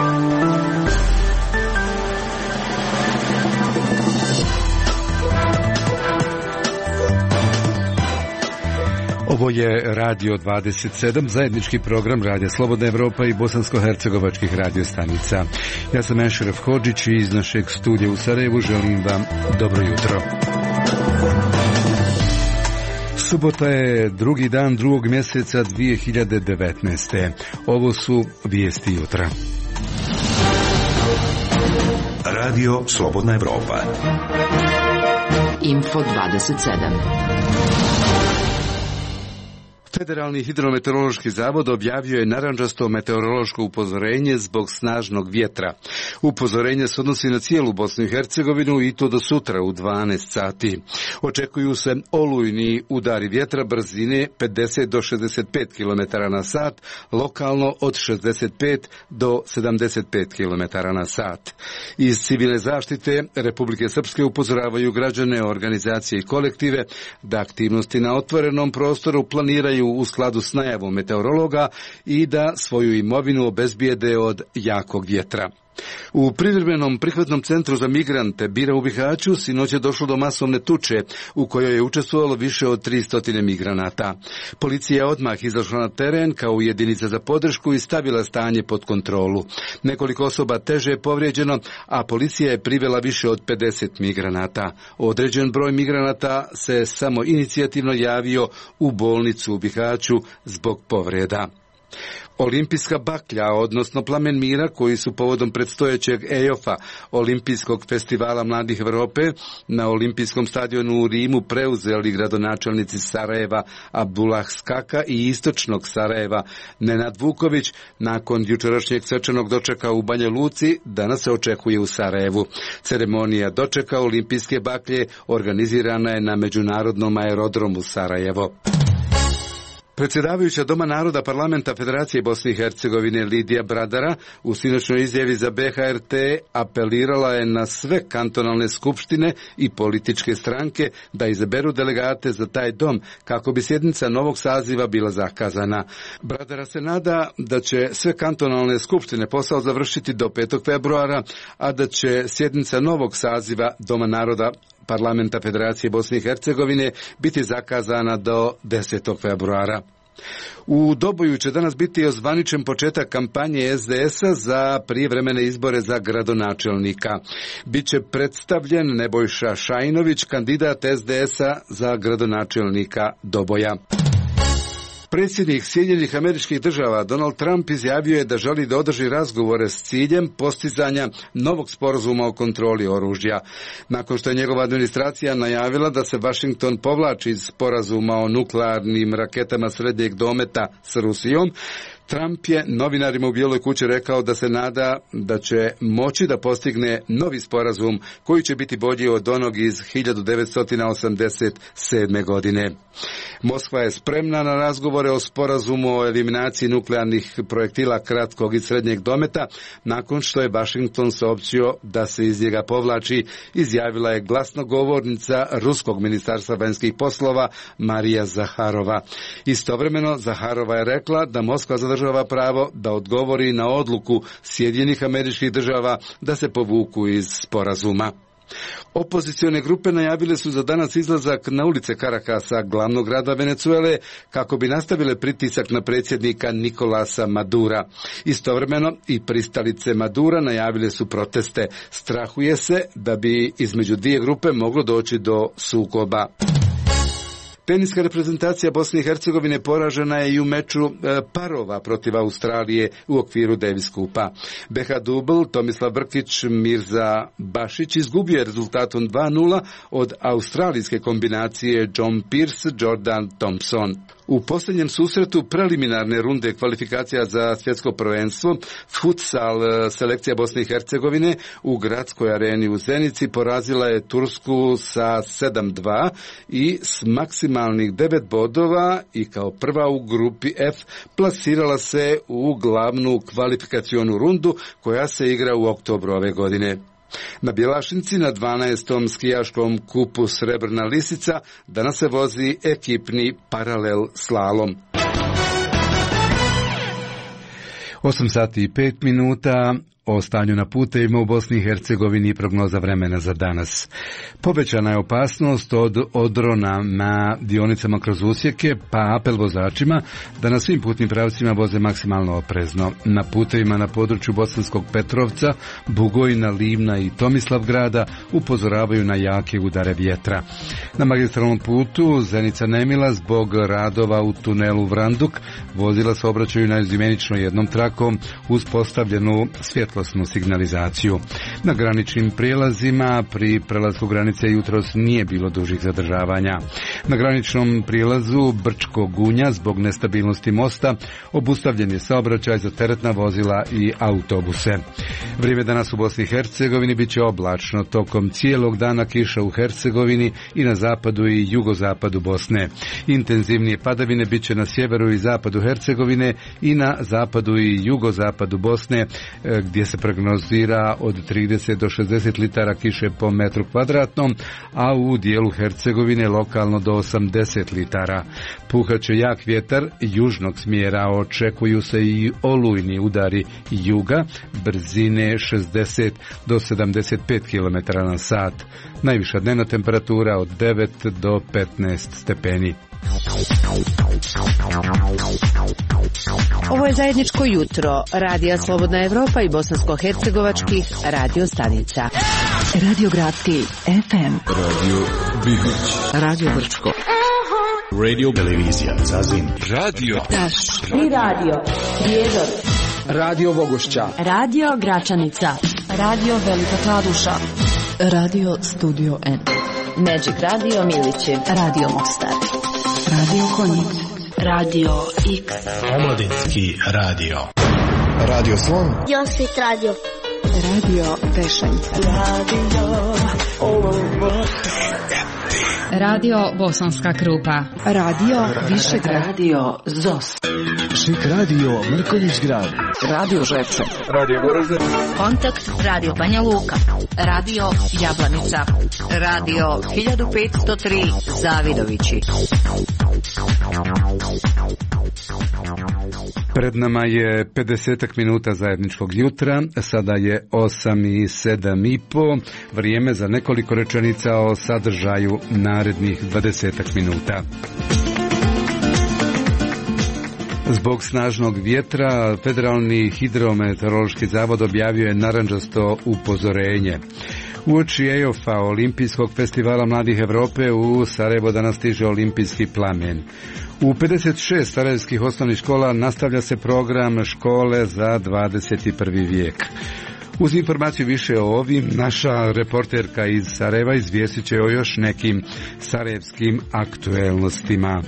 Ovo je Radio 27, zajednički program Radija Slobodna Evropa i bosansko-hercegovačkih radiostanica. Ja sam Ešref Hodžić i iz našeg studija u Sarajevu želim vam dobro jutro. Subota je drugi dan drugog mjeseca 2019. Ovo su vijesti jutra. Radio Slobodna Evropa. Info 27. Federalni hidrometeorološki zavod objavio je narandžasto meteorološko upozorenje zbog snažnog vjetra. Upozorenje se odnosi na cijelu Bosnu i Hercegovinu i to do sutra u 12 sati. Očekuju se olujni udari vjetra brzine 50 do 65 km na sat, lokalno od 65 do 75 km na sat. Iz civilne zaštite Republike Srpske upozoravaju građane, organizacije i kolektive da aktivnosti na otvorenom prostoru planiraju u skladu s najavom meteorologa i da svoju imovinu obezbijede od jakog vjetra. U privremenom prihvatnom centru za migrante Bira u Bihaću sinoć je došlo do masovne tuče u kojoj je učestvovalo više od 300 migranata. Policija je odmah izašla na teren kao jedinica za podršku i stavila stanje pod kontrolu. Nekoliko osoba teže je povrijeđeno, a policija je privela više od 50 migranata. Određen broj migranata se samo inicijativno javio u bolnicu u Bihaću zbog povreda. Olimpijska baklja, odnosno plamen mira, koji su povodom predstojećeg EOF-a, Olimpijskog festivala mladih Evrope, na olimpijskom stadionu u Rimu preuzeli gradonačelnici Sarajeva Abdullah Skaka i istočnog Sarajeva Nenad Vuković. Nakon jučerašnjeg svečanog dočeka u Banja Luci, danas se očekuje u Sarajevu. Ceremonija dočeka olimpijske baklje organizirana je na Međunarodnom aerodromu Sarajevo. Predsjedavajuća Doma naroda Parlamenta Federacije Bosne i Hercegovine Lidija Bradara u sinoćnoj izjavi za BHRT apelirala je na sve kantonalne skupštine i političke stranke da izaberu delegate za taj dom kako bi sjednica novog saziva bila zakazana. Bradara se nada da će sve kantonalne skupštine posao završiti do 5. februara, a da će sjednica novog saziva Doma naroda Parlamenta Federacije Bosne i Hercegovine biti zakazana do 10. februara. U Doboju će danas biti ozvaničen početak kampanje SDS-a za prijevremene izbore za gradonačelnika. Biće predstavljen Nebojša Šajinović, kandidat SDS-a za gradonačelnika Doboja. Predsjednik Sjedinjenih Američkih Država Donald Trump izjavio je da želi da održi razgovore s ciljem postizanja novog sporazuma o kontroli oružja. Nakon što je njegova administracija najavila da se Washington povlači iz sporazuma o nuklearnim raketama srednjeg dometa s Rusijom, Trump je novinarima u Bijeloj kući rekao da se nada da će moći da postigne novi sporazum koji će biti bolji od onog iz 1987. godine. Moskva je spremna na razgovore o sporazumu o eliminaciji nuklearnih projektila kratkog i srednjeg dometa nakon što je Washington saopćio da se iz njega povlači, izjavila je glasnogovornica Ruskog ministarstva vanjskih poslova Marija Zaharova. Istovremeno Zaharova je rekla da Moskva zadržava pravo da odgovori na odluku Sjedinjenih Američkih Država da se povuku iz sporazuma. Opozicione grupe najavile su za danas izlazak na ulice Karakasa, glavnog grada Venezuele, kako bi nastavile pritisak na predsjednika Nikolasa Madura. Istovremeno i pristalice Madura najavile su proteste. Strahuje se da bi između dvije grupe moglo doći do sukoba. Teniska reprezentacija Bosne i Hercegovine poražena je i u meču parova protiv Australije u okviru Davis Kupa. BH Dubl Tomislav Brkić Mirza Bašić izgubio je rezultatom 2:0 od australijske kombinacije John Pearce Jordan Thompson. U posljednjem susretu preliminarne runde kvalifikacija za svjetsko prvenstvo, futsal selekcija Bosne i Hercegovine u gradskoj areni u Zenici porazila je Tursku sa 7:2 i s maksimalnih 9 bodova i kao prva u grupi F plasirala se u glavnu kvalifikacionu rundu koja se igra u oktobru ove godine. Na Bjelašnici na 12. skijaškom kupu Srebrna lisica danas se vozi ekipni paralel slalom. 8 sati i 5 minuta. o stanju na putevima u Bosni i Hercegovini i prognoza vremena za danas. Povećana je opasnost od odrona na dionicama kroz usjeke, pa apel vozačima da na svim putnim pravcima voze maksimalno oprezno. Na putevima na području Bosanskog Petrovca, Bugojna, Livna i Tomislavgrada upozoravaju na jake udare vjetra. Na magistralnom putu Zenica-Nemila zbog radova u tunelu Vranduk vozila se obraćaju naizmjenično jednom trakom uz postavljenu svjetlosnu signalizaciju. Na graničnim prijelazima pri prelasku granice jutros nije bilo dužih zadržavanja. Na graničnom prijelazu Brčko-Gunja zbog nestabilnosti mosta obustavljen je saobraćaj za teretna vozila i autobuse. Vrijeme danas u Bosni i Hercegovini bit će oblačno, tokom cijelog dana kiša u Hercegovini i na zapadu i jugozapadu Bosne. Intenzivnije padavine bit će na sjeveru i zapadu Hercegovine i na zapadu i jugozapadu Bosne, gdje se prognozira od 30 do 60 litara kiše po metru kvadratnom, a u dijelu Hercegovine lokalno do 80 litara. Puhaće jak vjetar južnog smjera, očekuju se i olujni udari juga, brzine 60 do 75 km na sat. Najviša dnevna temperatura od 9 do 15 stepeni. Ovo je zajedničko jutro Radija Slobodna Evropa i bosansko-hercegovačkih radio stanica. Radio Gradski FM, Radio Bihoć, Radio Brčko, Radio Televizija Zazin, Radio Taš I radio Prijedor, Radio Bogošća, Radio Gračanica, Radio Velika Kladuša, Radio Studio N, Magic Radio Milići, Radio Mostar, Radio Konjic, Radio X, Omladinski radio, Radio Slon, Josip Radio, Radio Tešanj, Radio Bosanska Krupa, Radio Višegrad, Radio Zos, Šik Radio Mrkonjić Grad, Radio Žepče, Radio Goražde, Kontakt Radio Banja Luka, Radio Jablanica, Radio 1503 Zavidovići. Pred nama je 50 minuta zajedničkog jutra, sada je 8:07:30, vrijeme za nekoliko rečenica o sadržaju narednih 20 minuta. Zbog snažnog vjetra, Federalni hidrometeorološki zavod objavio je narandžasto upozorenje. Uoči EOFA, Olimpijskog festivala mladih Europe, u Sarajevo danas stiže olimpijski plamen. U 56 sarajevskih osnovnih škola nastavlja se program škole za 21. vijek. Uz informaciju više o ovim, naša reporterka iz Sarajeva izvijestit će o još nekim sarajevskim aktuelnostima.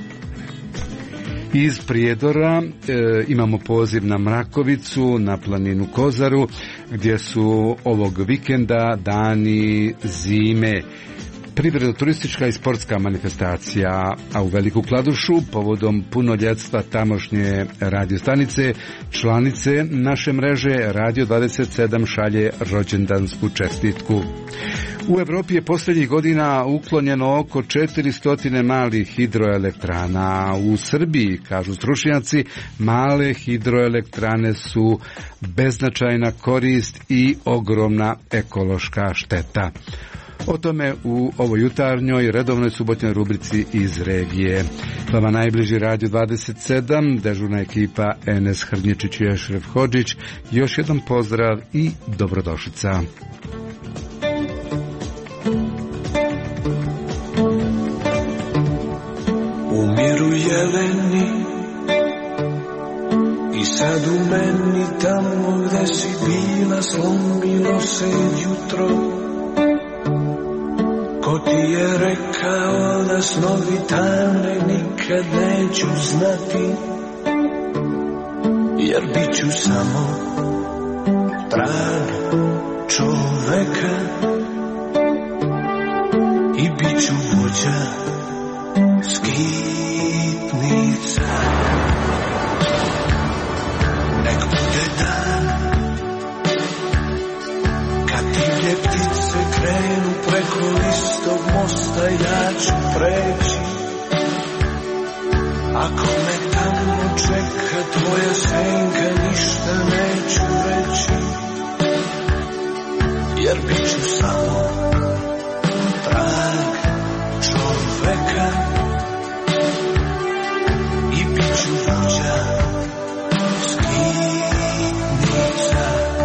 Iz Prijedora imamo poziv na Mrakovicu, na planinu Kozaru, gdje su ovog vikenda dani zime. Privredno-turistička i sportska manifestacija, a u Veliku Kladušu povodom punoljetstva tamošnje radiostanice, članice naše mreže Radio 27 šalje rođendansku čestitku. U Europi je posljednjih godina uklonjeno oko 400 malih hidroelektrana. U Srbiji, kažu stručnjaci, male hidroelektrane su beznačajna korist i ogromna ekološka šteta. O tome u ovoj jutarnjoj redovnoj subotnjoj rubrici iz regije. Vama najbliži Radio 27, dežurna ekipa Enes Hrnječić i Ešref Hodžić. Još jedan pozdrav i dobrodošlica. Umiru jeleni i sad u meni tamo gde si bila slomilo se jutro. Ko ti je rekao da snovi tane nikad neću znati, jer bit ću samo trag čoveka i bit ću vođa skitnica. Nek bude dan kad divlje ptice krenu preko istog mosta, ja ću preći. Ako me tamo čeka tvoja senka, ništa neću reći. jer bit ću samo trag čoveka i bit ću vođa skitnica.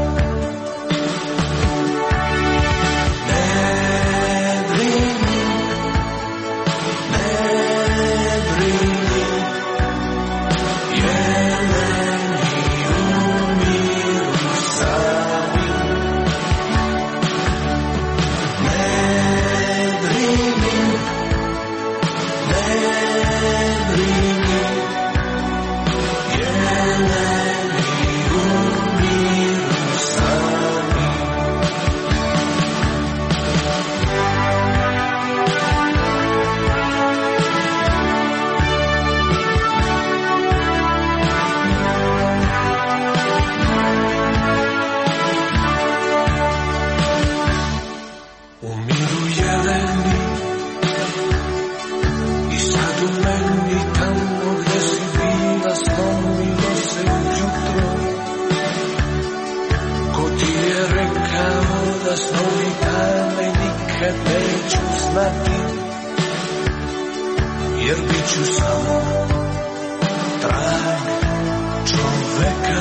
Jer bit ću samo trag čoveka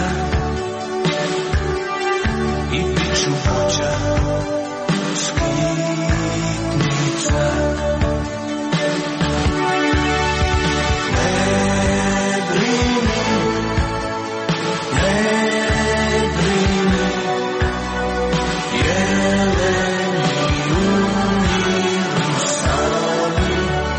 i bit ću vođa skitnica. Ne brini, jeleni umiru sami.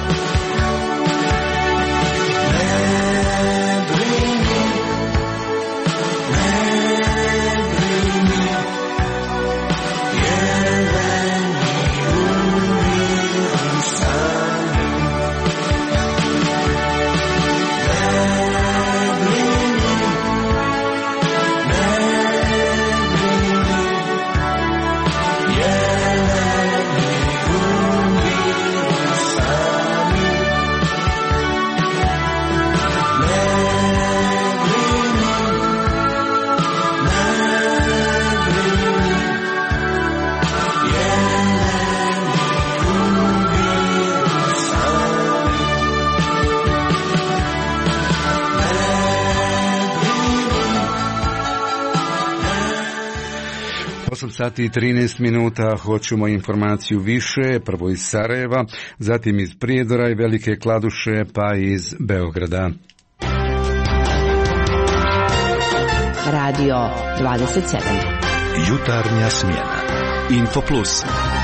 Sati i 13 minuta, hoćemo informaciju više, prvo iz Sarajeva, zatim iz Prijedora i Velike Kladuše, pa iz Beograda. Radio 27. Jutarnja smjena. Info Plus.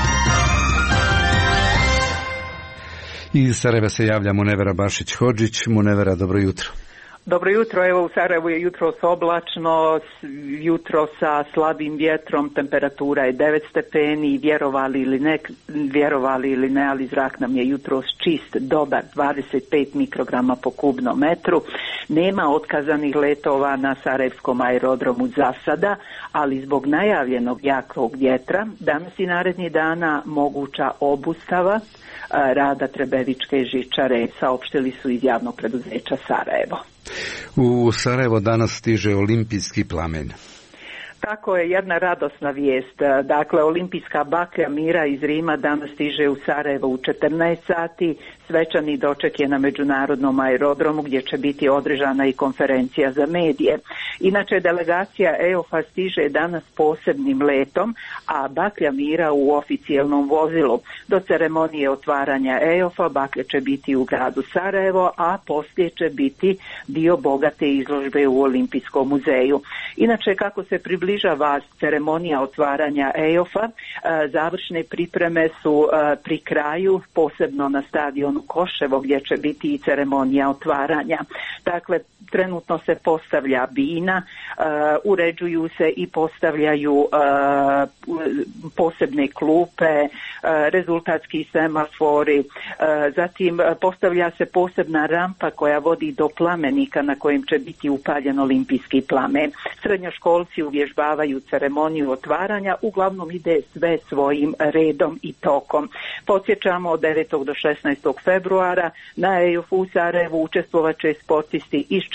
Iz Sarajeva se javlja Munevera Bašić-Hodžić. Munevera, dobro jutro. Dobro jutro, evo u Sarajevu je jutros oblačno, jutro sa slabim vjetrom, temperatura je 9 stepeni, vjerovali ili ne, ali zrak nam je jutros čist, dobar, 25 mikrograma po kubnom metru. Nema otkazanih letova na Sarajevskom aerodromu za sada, ali zbog najavljenog jakog vjetra danas i narednih dana moguća obustava rada Trebevičke žičare, saopštili su iz javnog preduzeća Sarajevo. U Sarajevo danas stiže olimpijski plamen. Tako je, jedna radosna vijest. Dakle, olimpijska baklja mira iz Rima danas stiže u Sarajevo u 14 sati. Svečani doček je na međunarodnom aerodromu gdje će biti održana i konferencija za medije. Inače, delegacija EOF-a stiže danas posebnim letom, a baklja mira u oficijelnom vozilu. Do ceremonije otvaranja EOF-a baklja će biti u gradu Sarajevo, a poslije će biti dio bogate izložbe u Olimpijskom muzeju. Inače, kako se približava ceremonija otvaranja EOF-a, završne pripreme su pri kraju, posebno na stadionu Koševo gdje će biti i ceremonija otvaranja. Dakle, trenutno se postavlja bina, uređuju se i postavljaju posebne klupe, rezultatski semafori, zatim postavlja se posebna rampa koja vodi do plamenika na kojem će biti upaljen olimpijski plamen. Srednjoškolci uvježbavaju ceremoniju otvaranja, uglavnom ide sve svojim redom i tokom. Podsjećamo, od 9. do 16. februara. Na EUF u Sarajevu učestvovat će sportisti iz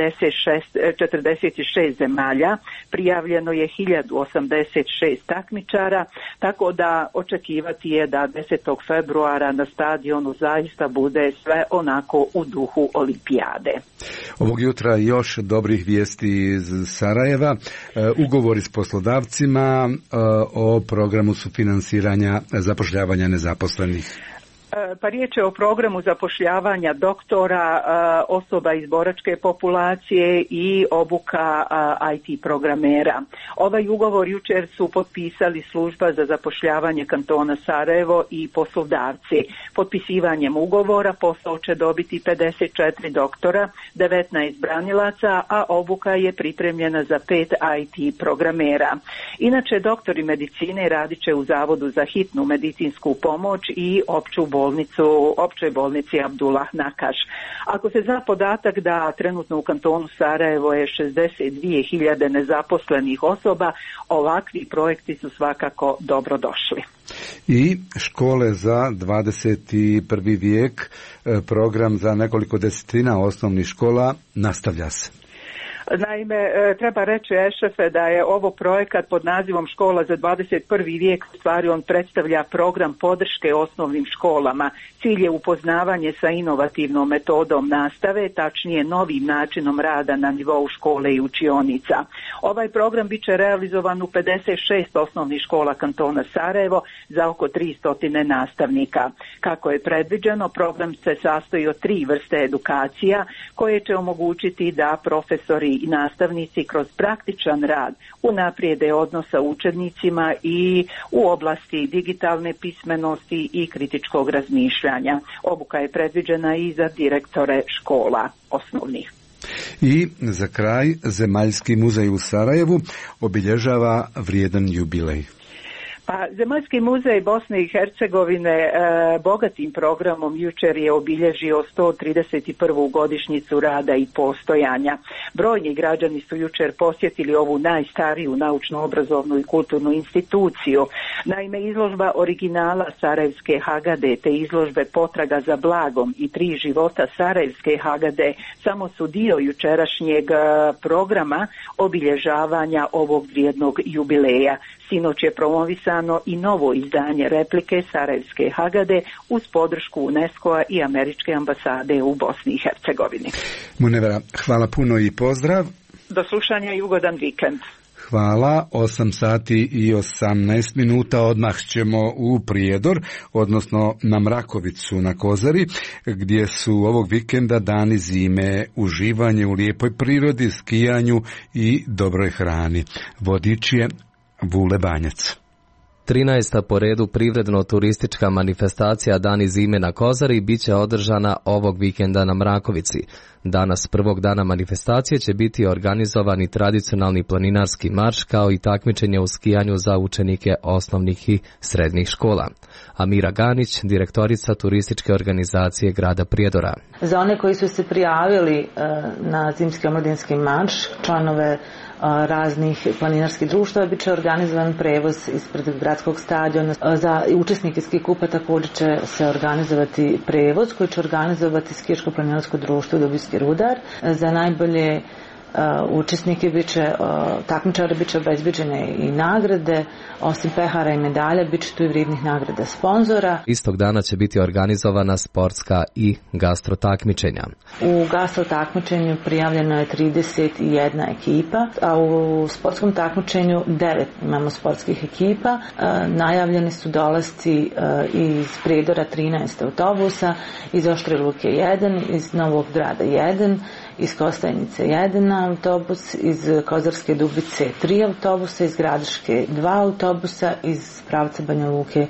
46 zemalja. Prijavljeno je 1086 takmičara, tako da očekivati je da 10. februara na stadionu zaista bude sve onako u duhu olimpijade. Ovog jutra još dobrih vijesti iz Sarajeva. Ugovori s poslodavcima o programu sufinansiranja zapošljavanja nezaposlenih. Pa riječ je o programu zapošljavanja doktora, osoba iz boračke populacije i obuka IT programera. Ovaj ugovor jučer su potpisali Služba za zapošljavanje kantona Sarajevo i poslodavci. Potpisivanjem ugovora posao će dobiti 54 doktora, 19 branilaca, a obuka je pripremljena za 5 IT programera. Inače, doktori medicine radit će u Zavodu za hitnu medicinsku pomoć i općoj bolnici Abdullah Nakaš. Ako se zna podatak da trenutno u kantonu Sarajevo je 62.000 nezaposlenih osoba, ovakvi projekti su svakako dobro došli. I škole za 21. vijek, program za nekoliko desetina osnovnih škola nastavlja se. Naime, treba reći Ešefe da je ovo projekat pod nazivom Škola za 21. vijek, u stvari on predstavlja program podrške osnovnim školama. Cilj je upoznavanje sa inovativnom metodom nastave, tačnije novim načinom rada na nivou škole i učionica. Ovaj program bit će realizovan u 56 osnovnih škola kantona Sarajevo za oko 300 nastavnika. Kako je predviđeno, program se sastoji od 3 vrste edukacija koje će omogućiti da profesori i nastavnici kroz praktičan rad unaprijede odnos sa učenicima i u oblasti digitalne pismenosti i kritičkog razmišljanja. Obuka je predviđena i za direktore škola osnovnih. I za kraj, Zemaljski muzej u Sarajevu obilježava vrijedan jubilej. Pa Zemaljski muzej Bosne i Hercegovine bogatim programom jučer je obilježio 131. godišnjicu rada i postojanja. Brojni građani su jučer posjetili ovu najstariju naučno-obrazovnu i kulturnu instituciju. Naime, izložba originala Sarajevske Hagade te izložbe Potraga za blagom i 3 života Sarajevske Hagade samo su dio jučerašnjeg programa obilježavanja ovog vrijednog jubileja. Sinoć je promovisano i novo izdanje replike Sarajevske Hagade uz podršku UNESCO-a i Američke ambasade u Bosni i Hercegovini. Munevera, hvala puno i pozdrav. Do slušanja i ugodan vikend. Hvala, 8 sati i 18 minuta, odmah ćemo u Prijedor, odnosno na Mrakovicu na Kozari, gdje su ovog vikenda dani zime, uživanje u lijepoj prirodi, skijanju i dobroj hrani. Vodič je Vule Banjac. 13. po redu privredno-turistička manifestacija Dani zime na Kozari bit će održana ovog vikenda na Mrakovici. Danas, prvog dana manifestacije, će biti organizovani tradicionalni planinarski marš kao i takmičenje u skijanju za učenike osnovnih i srednjih škola. Amira Ganić, direktorica turističke organizacije grada Prijedora. Za one koji su se prijavili na zimski omladinski marš, članove raznih planinarskih društava, bit će organizovan prevoz ispred gradskog stadiona. Za učesnike ski kupa također će se organizovati prevoz koji će organizovati skijaško planinarsko društvo Dubinski Rudar. Za najbolje učesnike takmičara bit će obezbeđene i nagrade, osim pehara i medalja bit će tu i vrijednih nagrada sponzora. Istog dana će biti organizovana sportska i gastro takmičenja. U gastro takmičenju prijavljeno je 31 ekipa, a u sportskom takmičenju 9 imamo sportskih ekipa. Najavljeni su dolasci iz Prijedora 13 autobusa, iz Oštre Luke 1, iz Novog Grada 1, iz Kostajnice 1 autobus, iz Kozarske Dubice 3 autobusa, iz Gradiške 2 autobusa, iz pravca Banja Luke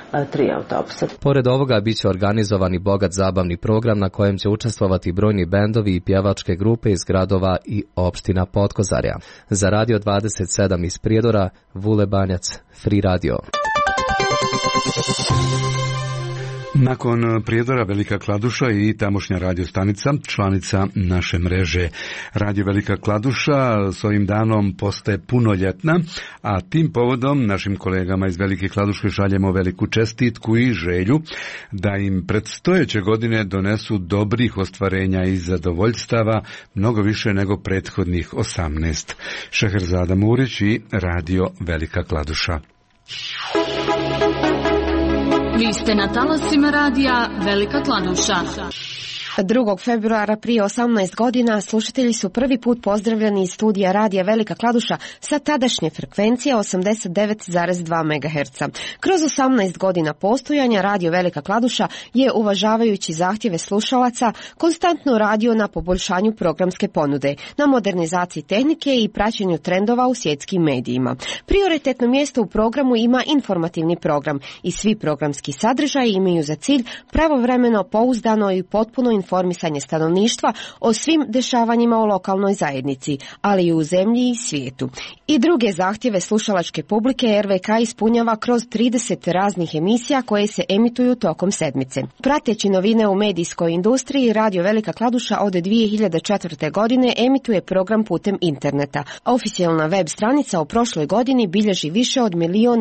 3 autobusa. Pored ovoga bit će organizovan i bogat zabavni program na kojem će učestvovati brojni bendovi i pjevačke grupe iz gradova i opština Potkozarja. Za Radio 27 iz Prijedora, Vule Banjac, Free Radio. Nakon Prijedora Velika Kladuša i tamošnja radiostanica, članica naše mreže Radio Velika Kladuša, s ovim danom postaje punoljetna, a tim povodom našim kolegama iz Velike Kladuše šaljemo veliku čestitku i želju da im predstojeće godine donesu dobrih ostvarenja i zadovoljstava, mnogo više nego prethodnih 18. Šeherzada Murić i Radio Velika Kladuša. Vi ste na talasima radija Velika Kladuša. 2. februara prije 18 godina slušatelji su prvi put pozdravljeni iz studija radija Velika Kladuša sa tadašnje frekvencije 89,2 MHz. Kroz 18 godina postojanja radio Velika Kladuša je, uvažavajući zahtjeve slušalaca, konstantno radio na poboljšanju programske ponude, na modernizaciji tehnike i praćenju trendova u svjetskim medijima. Prioritetno mjesto u programu ima informativni program i svi programski sadržaji imaju za cilj pravovremeno, pouzdano i potpuno informisanje stanovništva o svim dešavanjima u lokalnoj zajednici, ali i u zemlji i svijetu. I druge zahtjeve slušalačke publike RVK ispunjava kroz 30 raznih emisija koje se emituju tokom sedmice. Prateći novine u medijskoj industriji, Radio Velika Kladuša od 2004. godine emituje program putem interneta. Oficijalna web stranica u prošloj godini bilježi više od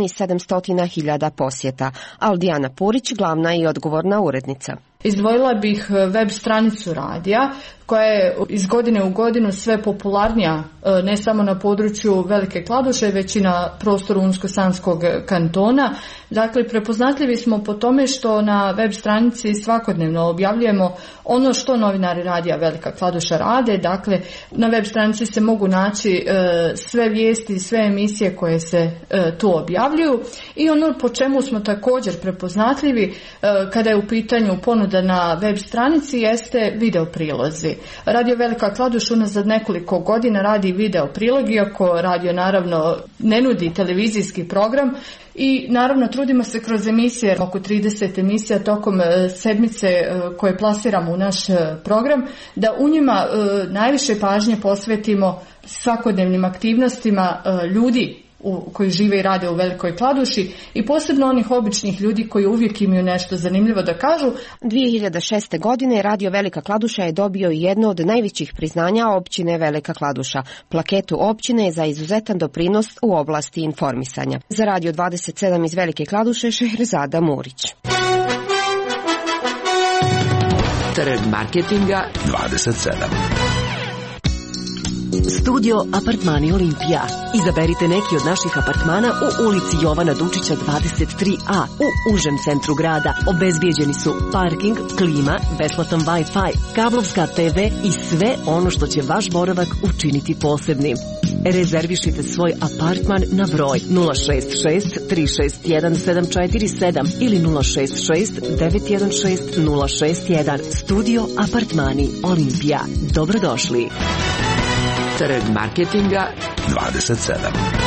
1.700.000 posjeta. Aldijana Purić, glavna i odgovorna urednica. Izdvojila bih web stranicu radija koja je iz godine u godinu sve popularnija, ne samo na području Velike Kladuše, već i na prostoru Unsko-Sanskog kantona. Dakle, prepoznatljivi smo po tome što na web stranici svakodnevno objavljujemo ono što novinari radija Velika Kladuša rade. Dakle, na web stranici se mogu naći sve vijesti, sve emisije koje se tu objavljuju i ono po čemu smo također prepoznatljivi kada je u pitanju ponuda na web stranici jeste video prilozi. Radio Velika Kladuša unazad nekoliko godina radi video prilog, iako radio naravno ne nudi televizijski program, i naravno trudimo se kroz emisije, oko 30 emisija tokom sedmice koje plasiramo u naš program, da u njima najviše pažnje posvetimo svakodnevnim aktivnostima ljudi koji žive i rade u Velikoj Kladuši i posebno onih običnih ljudi koji uvijek imaju nešto zanimljivo da kažu. 2006. godine Radio Velika Kladuša je dobio jedno od najvećih priznanja općine Velika Kladuša, plaketu općine za izuzetan doprinos u oblasti informisanja. Za Radio 27 iz Velike Kladuše, Šeherzada Murić. Trg marketinga 27. Studio Apartmani Olimpija. Izaberite neki od naših apartmana u ulici Jovana Dučića 23A u užem centru grada. Obezbijeđeni su parking, klima, besplatan Wi-Fi, kablovska TV i sve ono što će vaš boravak učiniti posebnim. Rezervišite svoj apartman na broj 066 361 747 ili 066 916 061. Studio Apartmani Olimpija. Dobrodošli. Trg marketinga 27.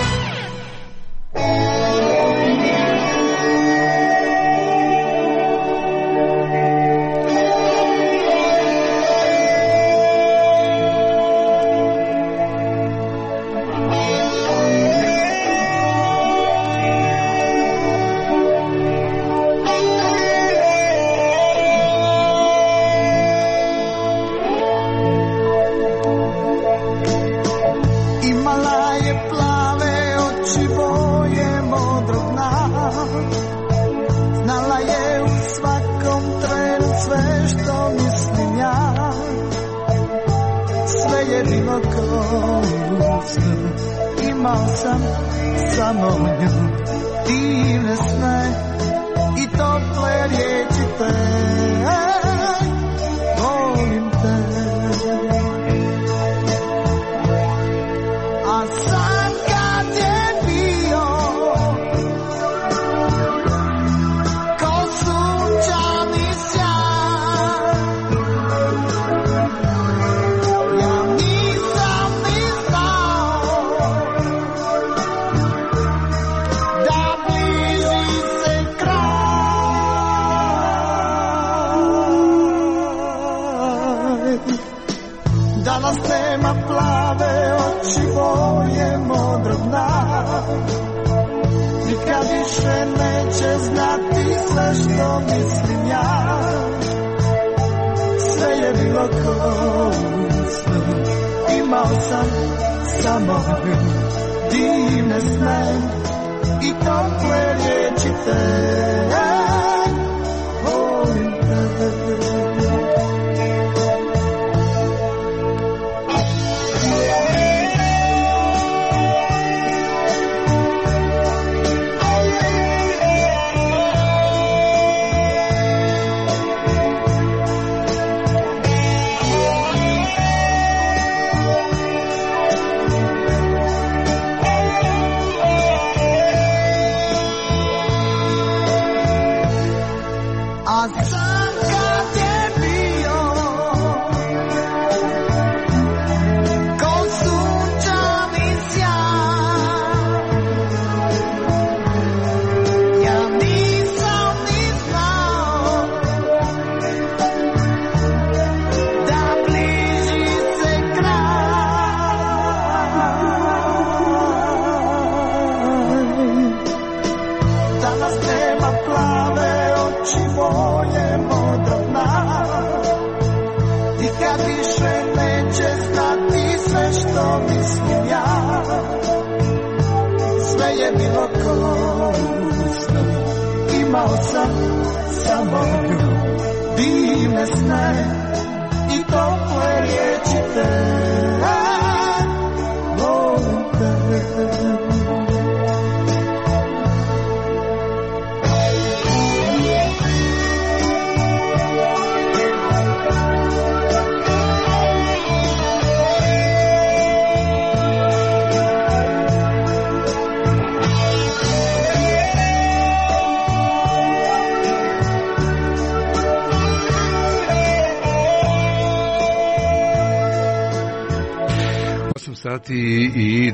Imao sam samo nju, divne sne i tople riječi te, volim te. A sad kad je bio ko sunčani sjaj, ja nisam ni znao da bliži se kraj. Danas nema plave oči, boje modrog dna, nikad više neće znati sve što mislim ja. Sve je bilo ko u snu, imao sam samo divne sne i tople riječi te. Volim te. Imao sam samo divne sne i tople riječi te. Volim te. Sati i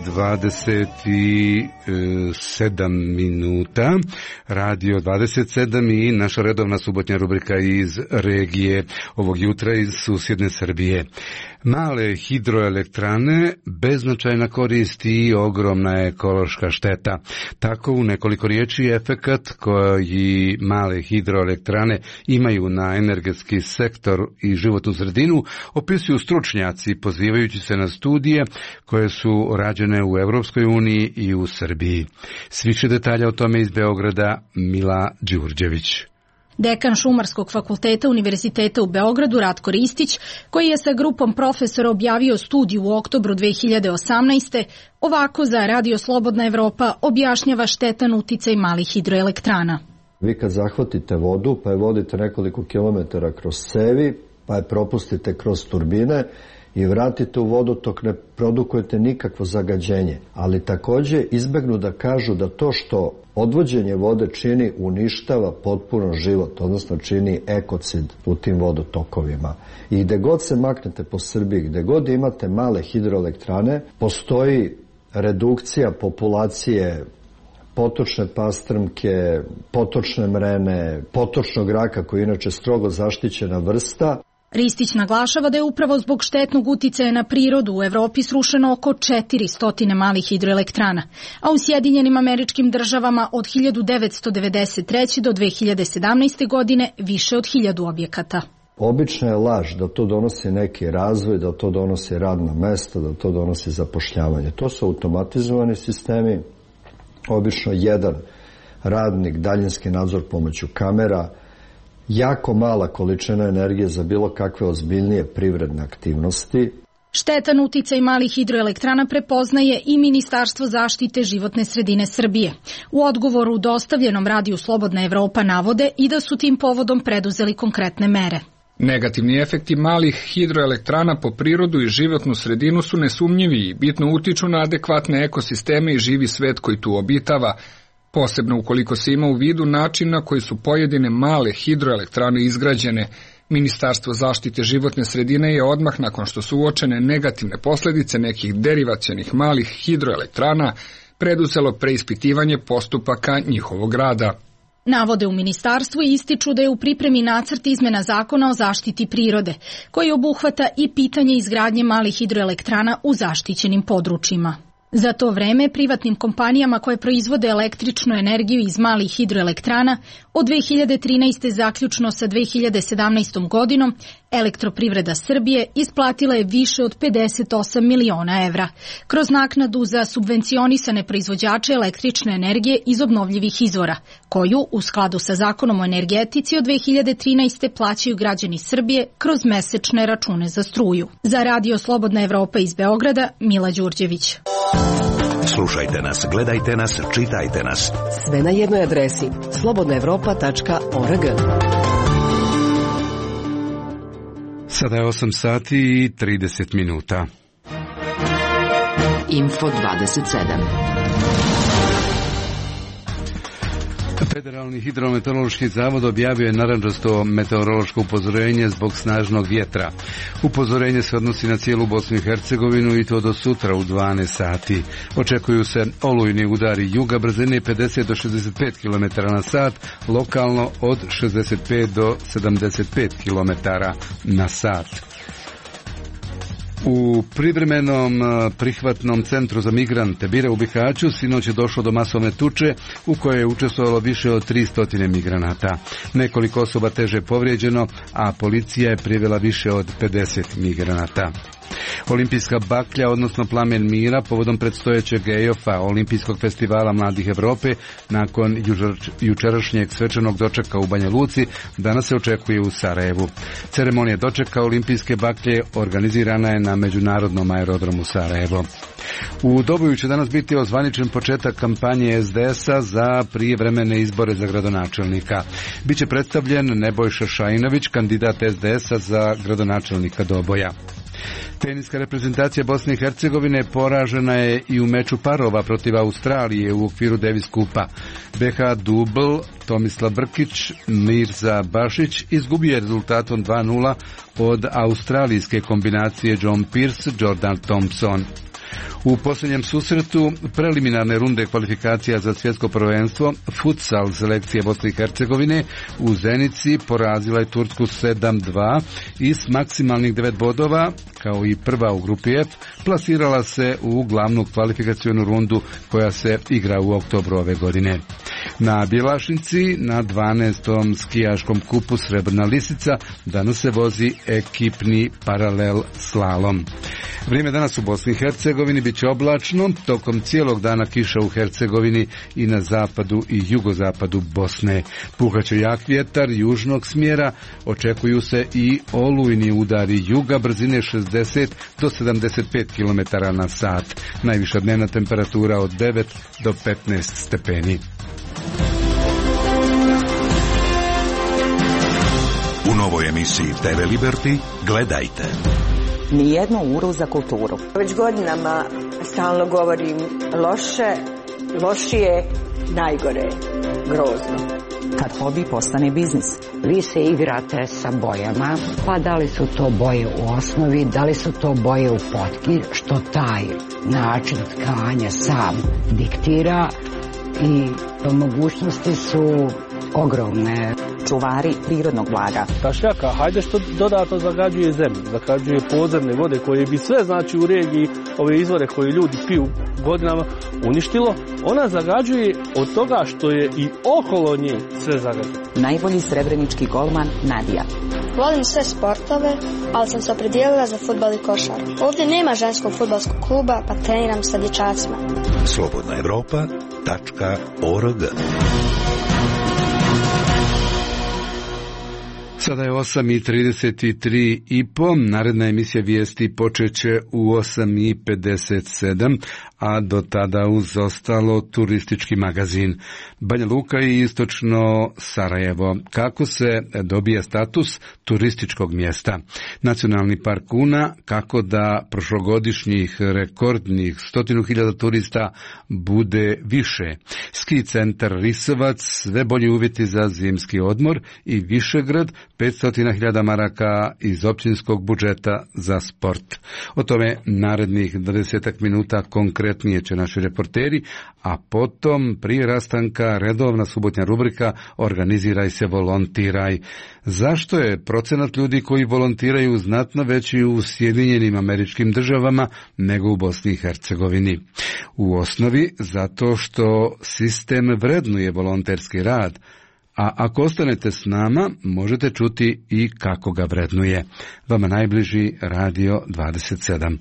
27 minuta, Radio 27 i naša redovna subotnja rubrika iz regije ovog jutra iz susjedne Srbije. Male hidroelektrane, beznačajna korist i ogromna ekološka šteta. Tako u nekoliko riječi efekat koji male hidroelektrane imaju na energetski sektor i životnu sredinu opisuju stručnjaci pozivajući se na studije koje su rađene u Europskoj uniji i u Srbiji. Više detalja o tome iz Beograda Mila Đurđević. Dekan Šumarskog fakulteta Univerziteta u Beogradu Ratko Ristić, koji je sa grupom profesora objavio studiju u oktobru 2018. ovako za Radio Slobodna Evropa objašnjava štetan uticaj malih hidroelektrana. Vi kad zahvatite vodu, pa je vodite nekoliko kilometara kroz cevi, pa je propustite kroz turbine i vratite u vodotok, ne produkujete nikakvo zagađenje. Ali takođe izbegnu da kažu da to što odvođenje vode čini uništava potpuno život, odnosno čini ekocid u tim vodotokovima. I gde god se maknete po Srbiji, gde god imate male hidroelektrane, postoji redukcija populacije potočne pastrmke, potočne mrene, potočnog raka koji je inače strogo zaštićena vrsta. Ristić naglašava da je upravo zbog štetnog uticaja na prirodu u Evropi srušeno oko 400 malih hidroelektrana, a u Sjedinjenim Američkim Državama od 1993. do 2017. godine više od 1000 objekata. Obična je laž da to donosi neki razvoj, da to donosi radna mesta, da to donosi zapošljavanje. To su automatizovani sistemi, obično jedan radnik, daljinski nadzor pomoću kamera, jako mala količina energije za bilo kakve ozbiljnije privredne aktivnosti. Štetan uticaj malih hidroelektrana prepoznaje i Ministarstvo zaštite životne sredine Srbije. U odgovoru dostavljenom Radiju Slobodna Evropa navode i da su tim povodom preduzeli konkretne mere. Negativni efekti malih hidroelektrana po prirodu i životnu sredinu su nesumnjivi i bitno utiču na adekvatne ekosisteme i živi svet koji tu obitava, posebno ukoliko se ima u vidu način na koji su pojedine male hidroelektrane izgrađene. Ministarstvo zaštite životne sredine je odmah nakon što su uočene negativne posledice nekih derivacionih malih hidroelektrana preduzelo preispitivanje postupaka njihovog rada. Navode u ministarstvu i ističu da je u pripremi nacrt izmena zakona o zaštiti prirode, koji obuhvata i pitanje izgradnje malih hidroelektrana u zaštićenim područjima. Za to vreme privatnim kompanijama koje proizvode električnu energiju iz malih hidroelektrana od 2013. zaključno sa 2017. godinom Elektroprivreda Srbije isplatila je više od 58 miliona evra kroz naknadu za subvencionisane proizvođače električne energije iz obnovljivih izvora, koju u skladu sa Zakonom o energetici od 2013. plaćaju građani Srbije kroz mesečne račune za struju. Za Radio Slobodna Evropa iz Beograda, Mila Đurđević. Slušajte nas, gledajte nas, čitajte nas. Sve na jednoj adresi slobodnaevropa.org. Sada je 8 sati i 30 minuta. Info 27. Federalni hidrometeorološki zavod objavio je narandžasto meteorološko upozorenje zbog snažnog vjetra. Upozorenje se odnosi na cijelu Bosnu i Hercegovinu i to do sutra u 12 sati. Očekuju se olujni udari juga brzine 50 do 65 km na sat, lokalno od 65 do 75 km na sat. U privremenom prihvatnom centru za migrante Bira u Bihaću sinoć je došlo do masovne tuče u kojoj je učestvovalo više od 300 migranata. Nekoliko osoba teže povrijeđeno, a policija je privela više od 50 migranata. Olimpijska baklja, odnosno plamen mira, povodom predstojećeg EOF-a, Olimpijskog festivala mladih Evrope, nakon jučerašnjeg svečanog dočeka u Banja Luci, danas se očekuje u Sarajevu. Ceremonija dočeka olimpijske baklje organizirana je na Međunarodnom aerodromu Sarajevo. U Doboju će danas biti ozvaničen početak kampanje SDS-a za prijevremene izbore za gradonačelnika. Biće predstavljen Nebojša Šajinović, kandidat SDS-a za gradonačelnika Doboja. Teniska reprezentacija Bosne i Hercegovine poražena je i u meču parova protiv Australije u okviru Davis Kupa. BH dubl Tomislav Brkić, Mirza Bašić izgubio je rezultatom 2:0 od australijske kombinacije John Pearce, Jordan Thompson. U posljednjem susretu preliminarne runde kvalifikacija za svjetsko prvenstvo futsal selekcije Bosne i Hercegovine u Zenici porazila je Tursku 7:2 i s maksimalnih 9 bodova, kao i prva u grupi F, plasirala se u glavnu kvalifikacionu rundu koja se igra u oktobru ove godine. Na Bjelašnici, na 12. skijaškom kupu Srebrna lisica, danas se vozi ekipni paralel slalom. Vrijeme danas u Bosni i Hercegovini bit će oblačno, tokom cijelog dana kiša u Hercegovini i na zapadu i jugozapadu Bosne. Puhaće jak vjetar južnog smjera, očekuju se i olujni udari juga brzine 60 do 75 km na sat. Najviša dnevna temperatura od 9 do 15 stepeni. U novoj emisiji TV Liberty gledajte. Nijednu uru za kulturu. Već godinama stalno govorim lošije, najgore, grozno. Kad hobi postane biznis. Vi se igrate sa bojama, pa da li su to boje u osnovi, da li su to boje u potki, što taj način tkanja sam diktira i mogućnosti su ogromne. Čuvari prirodnog blaga. Tašnjaka, hajde što dodatno zagađuje zemlju, zagađuje podzemne vode koje bi sve, znači, u regiji ove izvore koje ljudi piju godinama uništilo. Ona zagađuje od toga što je i okolo nje sve zagađeno. Najbolji srebrenički golman Nadija. Volim sve sportove, ali sam se opredijelila za fudbal i košarku. Ovdje nema ženskog fudbalskog kluba, pa treniram sa dječacima. slobodnaevropa.org. Sada je 8:33,5, naredna emisija vijesti počeće u 8:57, a do tada uz ostalo turistički magazin. Banja Luka i istočno Sarajevo. Kako se dobija status turističkog mjesta? Nacionalni park Una, kako da prošlogodišnjih rekordnih 100.000 turista bude više. Ski centar Risovac, sve bolji uvjeti za zimski odmor i Višegrad, 500.000 maraka iz općinskog budžeta za sport. O tome narednih 20 minuta konkretno kvalitetnije će naši reporteri, a potom prije rastanka redovna subotnja rubrika Organiziraj se, volontiraj. Zašto je procenat ljudi koji volontiraju znatno veći u Sjedinjenim Američkim Državama nego u Bosni i Hercegovini? U osnovi zato što sistem vrednuje volonterski rad, a ako ostanete s nama, možete čuti i kako ga vrednuje. Vama najbliži Radio 27.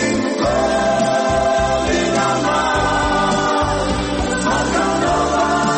Svaka nova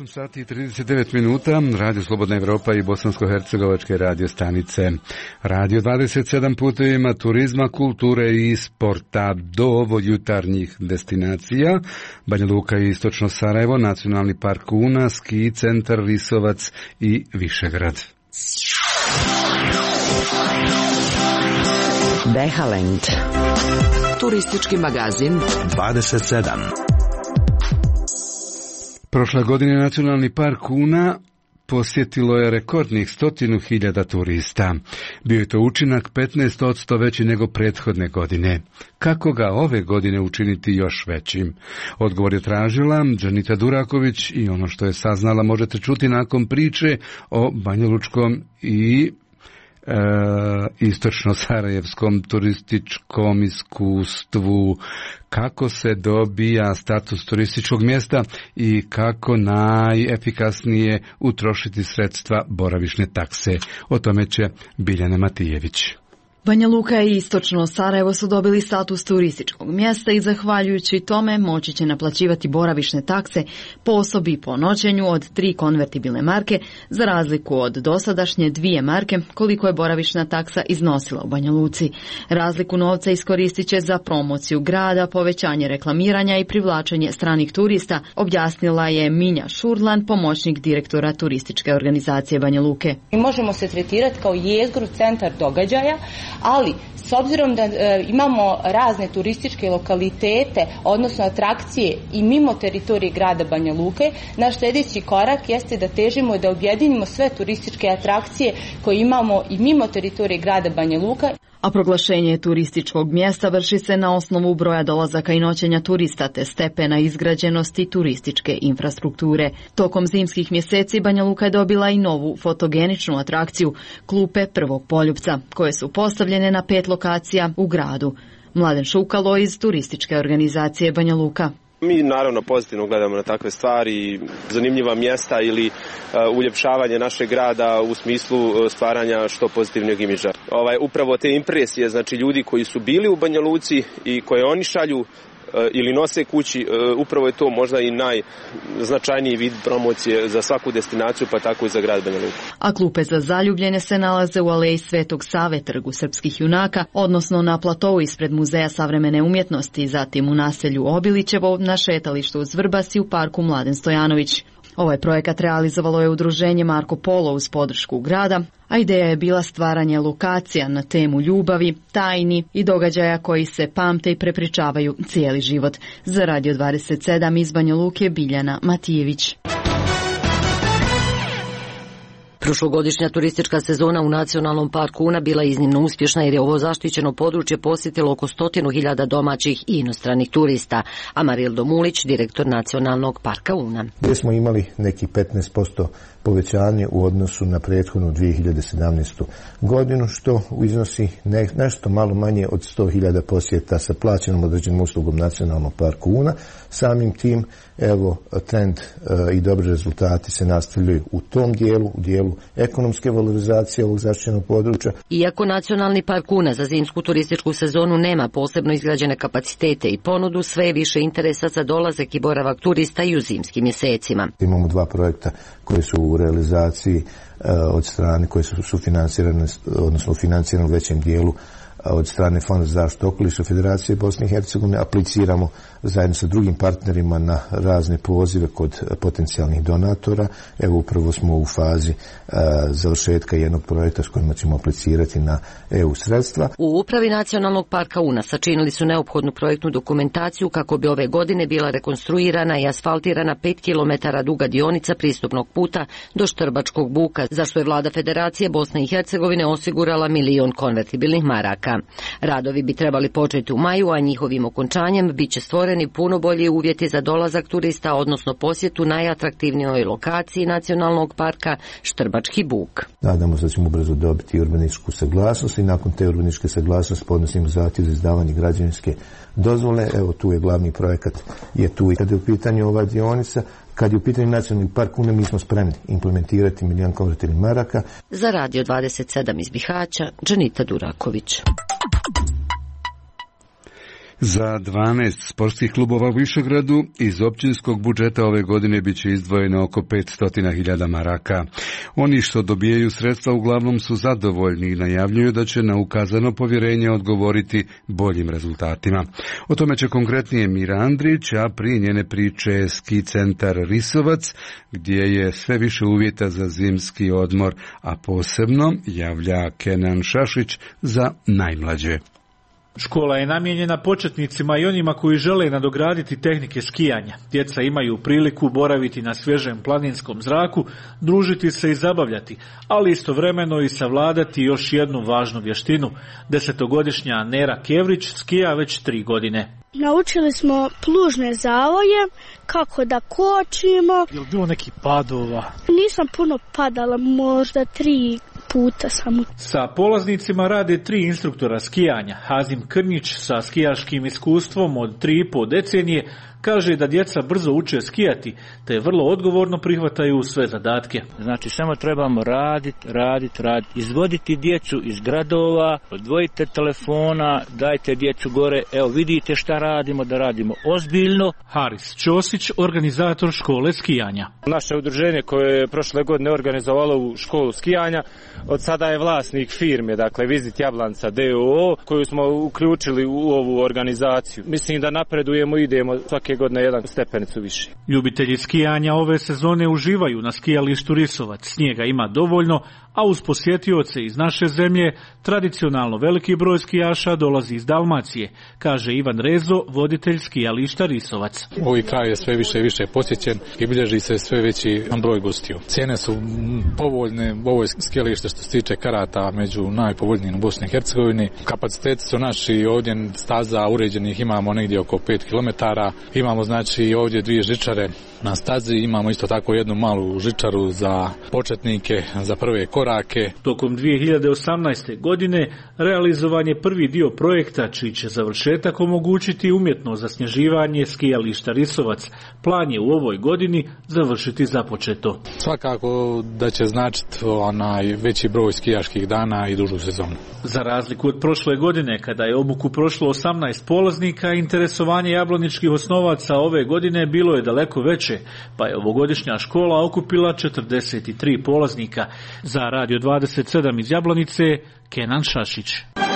8 sati i 39 minuta, Radio Slobodna Evropa i bosansko-hercegovačke radio stanice. Radio 27 putevima turizma, kulture i sporta do ovo jutarnjih destinacija. Banja Luka i Istočno Sarajevo, Nacionalni park Una, Ski centar Risovac i Višegrad. Dehalend. Turistički magazin 27. Prošle godine Nacionalni park Una posjetilo je rekordnih 100.000 turista. Bio je to učinak 15% veći nego prethodne godine. Kako ga ove godine učiniti još većim? Odgovor je tražila Džanita Duraković i ono što je saznala možete čuti nakon priče o banjalučkom i istočno-sarajevskom turističkom iskustvu, kako se dobija status turističkog mjesta i kako najefikasnije utrošiti sredstva boravišne takse. O tome će Biljana Matijević. Banja Luka i Istočno Sarajevo su dobili status turističkog mjesta i zahvaljujući tome moći će naplaćivati boravišne takse po osobi i po noćenju od 3 konvertibilne marke za razliku od dosadašnje 2 marke koliko je boravišna taksa iznosila u Banja Luci. Razliku novca iskoristit će za promociju grada, povećanje reklamiranja i privlačenje stranih turista, objasnila je Minja Šurlan, pomoćnik direktora turističke organizacije Banja Luke. Mi možemo se tretirati kao jezgru, centar događaja, ali s obzirom da imamo razne turističke lokalitete, odnosno atrakcije i mimo teritorije grada Banja Luke, naš sljedeći korak jeste da težimo da objedinimo sve turističke atrakcije koje imamo i mimo teritorije grada Banja Luka. A proglašenje turističkog mjesta vrši se na osnovu broja dolazaka i noćenja turista te stepena izgrađenosti turističke infrastrukture. Tokom zimskih mjeseci Banja Luka je dobila i novu fotogeničnu atrakciju Klupe Prvog Poljupca, koje su postavljene na 5 lokacija u gradu. Mladen Šukalo iz turističke organizacije Banja Luka. Mi naravno pozitivno gledamo na takve stvari, zanimljiva mjesta ili uljepšavanje našeg grada u smislu stvaranja što pozitivnijeg imidža. Upravo te impresije, znači ljudi koji su bili u Banja Luci i koje oni šalju ili nose kući, upravo je to možda i najznačajniji vid promocije za svaku destinaciju, pa tako i za grad Banja Luku. A klupe za zaljubljene se nalaze u aleji Svetog Save, trgu srpskih junaka, odnosno na platovu ispred Muzeja savremene umjetnosti, zatim u naselju Obilićevo, na šetalištu uz Vrbas i u parku Mladen Stojanović. Ovaj projekat realizovalo je udruženje Marko Polo uz podršku grada, a ideja je bila stvaranje lokacija na temu ljubavi, tajni i događaja koji se pamte i prepričavaju cijeli život. Za Radio 27 iz Banja Luke, Biljana Matijević. Prošlogodišnja turistička sezona u Nacionalnom parku Una bila iznimno uspješna jer je ovo zaštićeno područje posjetilo oko 100.000 domaćih i inostranih turista. Amarildo Mulić, direktor Nacionalnog parka Una. Gdje smo imali neki 15% povećanje u odnosu na prethodnu 2017. godinu, što iznosi nešto malo manje od 100.000 posjeta sa plaćenom određenom uslugom Nacionalnog parka Una. Samim tim, evo, trend i dobri rezultati se nastavljaju u tom dijelu, u dijelu ekonomske valorizacije ovog zaštićenog područja. Iako Nacionalni park Una za zimsku turističku sezonu nema posebno izgrađene kapacitete i ponudu, sve je više interesa za dolazak i boravak turista i u zimskim mjesecima. Imamo 2 projekta koji su u realizaciji od strane koje su sufinancirane, odnosno financirane u većem dijelu od strane Fonda za zaštitu okoliša Federacije Bosne i Hercegovine. Apliciramo zajedno sa drugim partnerima na razne pozive kod potencijalnih donatora. Evo upravo smo u fazi završetka jednog projekta s kojima ćemo aplicirati na EU sredstva. U upravi Nacionalnog parka Una sačinili su neophodnu projektnu dokumentaciju kako bi ove godine bila rekonstruirana i asfaltirana 5 km duga dionica pristupnog puta do Štrbačkog buka, za što je vlada Federacije Bosne i Hercegovine osigurala 1 milion konvertibilnih maraka. Radovi bi trebali početi u maju, a njihovim okončanjem bit će stvoreni puno bolji uvjeti za dolazak turista, odnosno posjetu najatraktivnijoj lokaciji Nacionalnog parka Štrbački buk. Nadamo se da ćemo brzo dobiti urbanističku saglasnost i nakon te urbanističke saglasnosti podnosimo zahtjev za izdavanje građevinske dozvole. Evo tu je glavni projekat, je tu i kada je u pitanju ova dionica. Kad je u pitanju Nacionalni park Una, mi smo spremni implementirati 1 milion konvertibilnih maraka. Za Radio 27 iz Bihaća, Džanita Duraković. Za 12 sportskih klubova u Višegradu iz općinskog budžeta ove godine biće izdvojeno oko 500.000 maraka. Oni što dobijaju sredstva uglavnom su zadovoljni i najavljuju da će na ukazano povjerenje odgovoriti boljim rezultatima. O tome će konkretnije Mira Andrić, a prije njene priče ski centar Risovac, gdje je sve više uvjeta za zimski odmor, a posebno javlja Kenan Šašić za najmlađe. Škola je namijenjena početnicima i onima koji žele nadograditi tehnike skijanja. Djeca imaju priliku boraviti na svježem planinskom zraku, družiti se i zabavljati, ali istovremeno i savladati još jednu važnu vještinu. 10-godišnja Nera Kevrić skija već 3 godine. Naučili smo plužne zavoje, kako da kočimo. Je li bilo neki padova? Nisam puno padala, možda 3 puta samo. Sa polaznicima rade 3 instruktora skijanja. Hazim Krnić sa skijaškim iskustvom od 3,5 decenije kaže da djeca brzo uče skijati, te vrlo odgovorno prihvataju sve zadatke. Znači samo trebamo raditi. Izvoditi djecu iz gradova, odvojite telefona, dajte djecu gore, evo vidite šta radimo, da radimo ozbiljno. Haris Ćosić, organizator škole skijanja. Naše udruženje koje je prošle godine organizovalo u školu skijanja, od sada je vlasnik firme, dakle Vizit Jablanca d.o.o. koju smo uključili u ovu organizaciju. Mislim da napredujemo i idemo svake godine jedan stepenicu više. Ljubitelji skijanja ove sezone uživaju na skijalištu Risovac. Snijega ima dovoljno, a uz posjetioce iz naše zemlje tradicionalno veliki broj skijaša dolazi iz Dalmacije, kaže Ivan Rezo, voditelj skijališta Risovac. Ovaj kraj je sve više i više posjećen i bilježi se sve veći broj gostiju. Cijene su povoljne, ovo je skijalište što se tiče karata među najpovoljnijim u Bosni i Hercegovini. Kapaciteti su naši, ovdje staza uređenih imamo negdje oko 5 km, imamo znači ovdje 2 žičare na stazi, imamo isto tako jednu malu žičaru za početnike, za prve korake. Tokom 2018. godine realizovan je prvi dio projekta čiji će završetak omogućiti umjetno zasnježivanje skijališta Risovac. Plan je u ovoj godini završiti započeto. Svakako da će značiti veći broj skijaških dana i dužu sezonu. Za razliku od prošle godine kada je obuku prošlo 18 polaznika, interesovanje jablaničkih osnovaca ove godine bilo je daleko veće, pa je ovogodišnja škola okupila 43 polaznika. Za Radio 27 iz Jablanice, Kenan Šašić.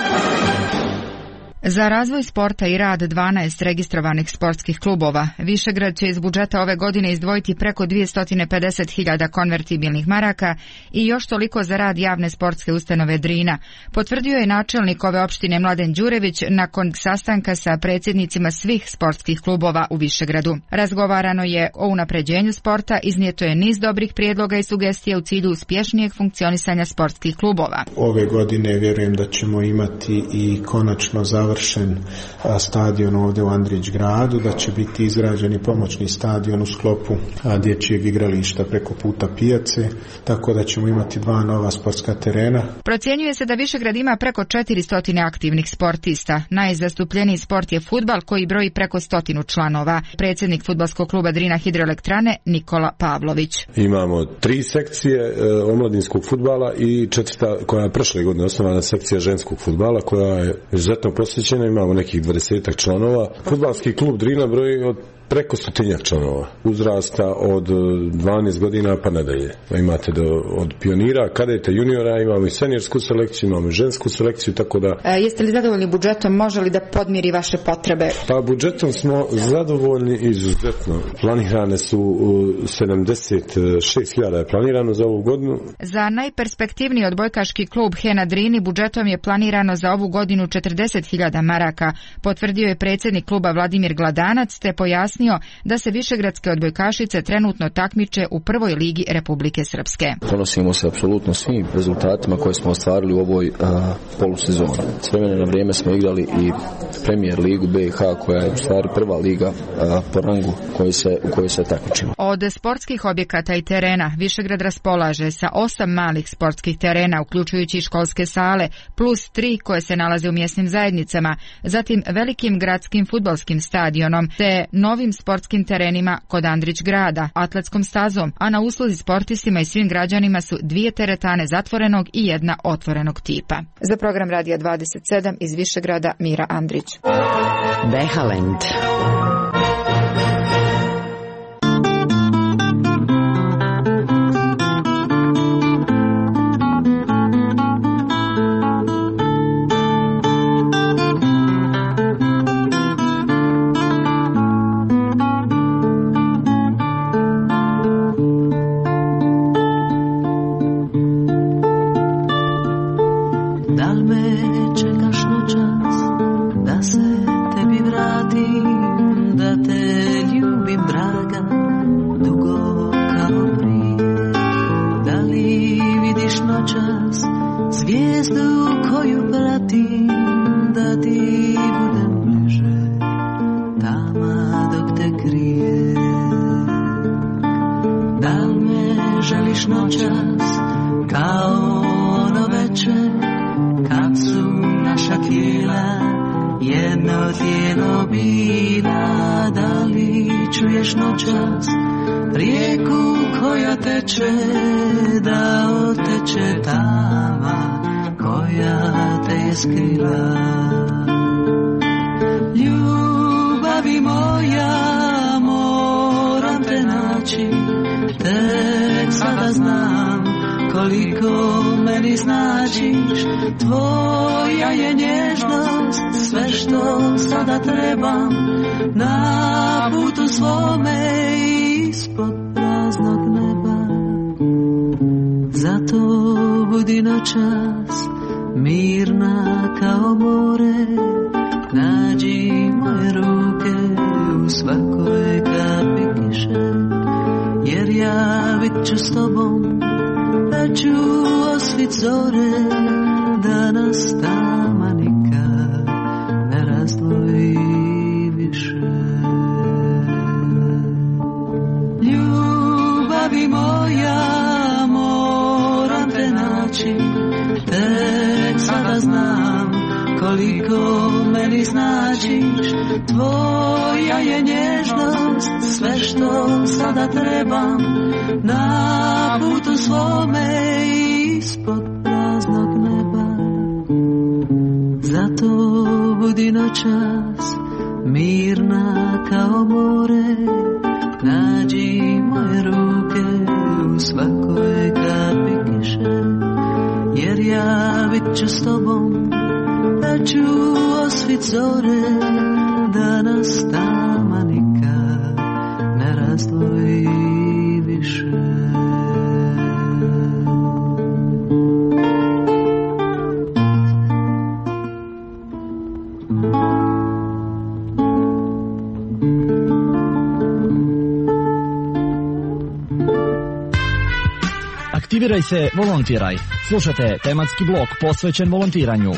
Za razvoj sporta i rad 12 registrovanih sportskih klubova, Višegrad će iz budžeta ove godine izdvojiti preko 250.000 konvertibilnih maraka i još toliko za rad javne sportske ustanove Drina, potvrdio je načelnik ove opštine Mladen Đurević nakon sastanka sa predsjednicima svih sportskih klubova u Višegradu. Razgovarano je o unapređenju sporta, iznijeto je niz dobrih prijedloga i sugestija u cilju uspješnijeg funkcionisanja sportskih klubova. Ove godine vjerujem da ćemo imati i konačno završen stadion ovdje u Andrić gradu, da će biti izgrađen i pomoćni stadion u sklopu dječjeg igrališta preko puta pijace, tako da ćemo imati 2 nova sportska terena. Procjenjuje se da Višegrad ima preko 400 aktivnih sportista. Najzastupljeniji sport je fudbal koji broji preko 100 članova. Predsjednik fudbalskog kluba Drina Hidroelektrane Nikola Pavlović. Imamo 3 sekcije omladinskog fudbala i 4. koja je prošle godine osnovana sekcija ženskog fudbala koja je izuzetno posjećena. Imamo nekih 20 članova. Fudbalski klub Drina broji od preko 100 članova. Uzrasta od 12 godina pa nadalje. Imate od pionira, kadeta, juniora, imamo i seniorsku selekciju, imamo i žensku selekciju, tako da... Jeste li zadovoljni budžetom? Može li da podmiri vaše potrebe? Pa budžetom smo zadovoljni izuzetno. Planirane su 76.000 je planirano za ovu godinu. Za najperspektivniji odbojkaški klub Hena Drini budžetom je planirano za ovu godinu 40.000 maraka, potvrdio je predsjednik kluba Vladimir Gladanac, te pojasnio da se višegradske odbojkašice trenutno takmiče u prvoj ligi Republike Srpske. Ponosimo se apsolutno svim rezultatima koje smo ostvarili u ovoj polusezoni. S vremena na vrijeme smo igrali i Premier ligu BiH koja je u stvari prva liga po rangu u kojoj se takmičimo. Od sportskih objekata i terena Višegrad raspolaže sa 8 malih sportskih terena uključujući školske sale plus 3 koje se nalaze u mjesnim zajednicama, zatim velikim gradskim fudbalskim stadionom te novim novim sportskim terenima kod Andrić grada, atletskom stazom, a na usluzi sportistima i svim građanima su 2 teretane zatvorenog i 1 otvorenog tipa. Za program Radija 27 iz Višegrada, Mira Andrić. Behalend. Ljubavi moja, moram te naći, tek sada znam koliko meni značiš. Tvoja je nježnost sve što sada trebam na putu svome ispod praznog neba. Zato budi noćas mirna kao more, nađi moje ruke u svakoj kapi kiše, jer ja bit ću s tobom, da ću osvit zore, da nas tama nikad ne razdvoji više. Ljubavi moja, moram te naći, tek sada znam koliko meni značiš. Tvoja je nježnost sve što sada trebam na putu svome ispod praznog neba. Zato budi noćas mirna kao more, nađi moje ruke u svakoj kapi kiše, jer ja bit ću s tobom, da ću osvit zore, da nas tama nikad ne razdvoji više. Aktiviraj se, volontiraj. Slušajte tematski blok posvećen volontiranju.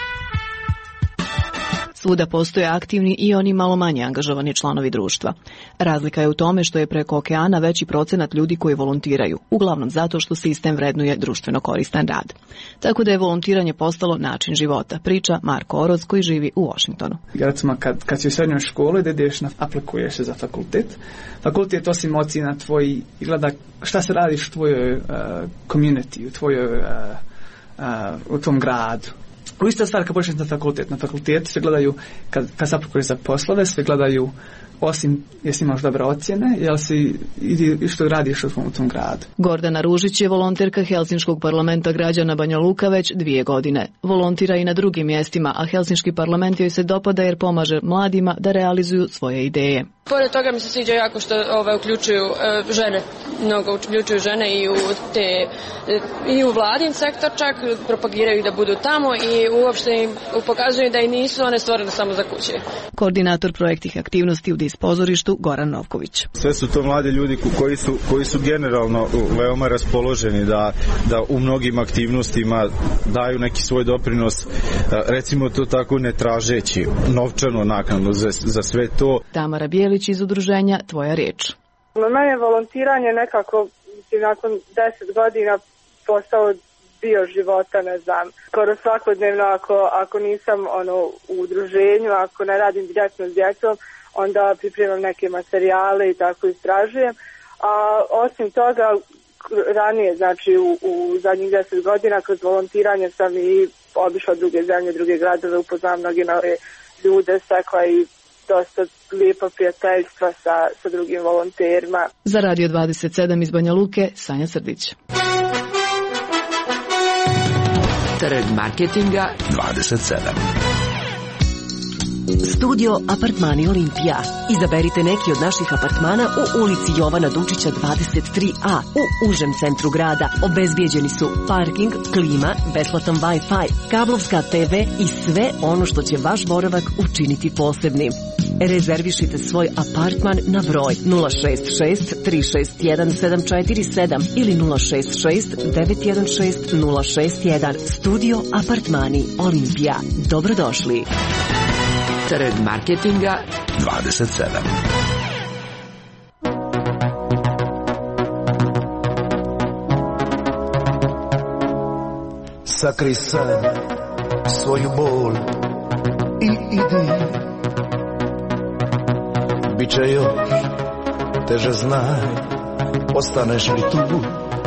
Svuda postoje aktivni i oni malo manje angažovani članovi društva. Razlika je u tome što je preko okeana veći procenat ljudi koji volontiraju, uglavnom zato što sistem vrednuje društveno koristan rad. Tako da je volontiranje postalo način života, priča Marko Oroz koji živi u Washingtonu. Recimo kad si u srednjoj školi da ideš aplikuješ se za fakultet. Fakultet osim ocjena tvoji i gleda šta se radiš u tvojoj community, u tom gradu. U ista stvar kad počneš na fakultet. Na fakultetu sve gledaju, kad se aplikuješ za poslove, sve gledaju osim jesi imaš dobre ocjene, jel si i što radiš u tom gradu. Gordana Ružić je volonterka Helsinškog parlamenta građana Banja Luka već 2 godine. Volontira i na drugim mjestima, a Helsinški parlament joj se dopada jer pomaže mladima da realizuju svoje ideje. Pored toga mi se sviđa jako što uključuju žene, mnogo uključuju žene i u vladin sektor čak, propagiraju da budu tamo i uopšte im pokazuju da i nisu one stvorene samo za kuće. Koordinator projektnih aktivnosti u DIS pozorištu Goran Novković. Sve su to mladi ljudi koji su generalno veoma raspoloženi da u mnogim aktivnostima daju neki svoj doprinos, recimo to tako ne tražeći novčanu naknadu za sve to. Tamara Bijelić iz udruženja Tvoja riječ. Na mene volontiranje nekako nakon 10 godina postao dio života, ne znam, skoro svakodnevno ako nisam u udruženju, ako ne radim direktno s djecom, onda pripremam neke materijale i tako istražujem. A osim toga, ranije, znači u zadnjih 10 godina kroz volontiranje sam i obišla druge zemlje, druge gradove, upoznam mnoge nove ljude, stekla i dosta lijepa prijateljstva sa drugim volonterima. Za Radio 27 iz Banja Luke, Sanja Srdić. Trg marketinga 27. Studio Apartmani Olimpija. Izaberite neki od naših apartmana u ulici Jovana Dučića 23A u užem centru grada. Obezbijeđeni su parking, klima, besplatan Wi-Fi, kablovska TV i sve ono što će vaš boravak učiniti posebnim. Rezervišite svoj apartman na broj 066 361 747 ili 066 916 061. Studio Apartmani Olimpija. Dobrodošli. Trg marketinga 27. Sakri san svoju bol i idi. Biće još teže, znaj, ostaneš li tu.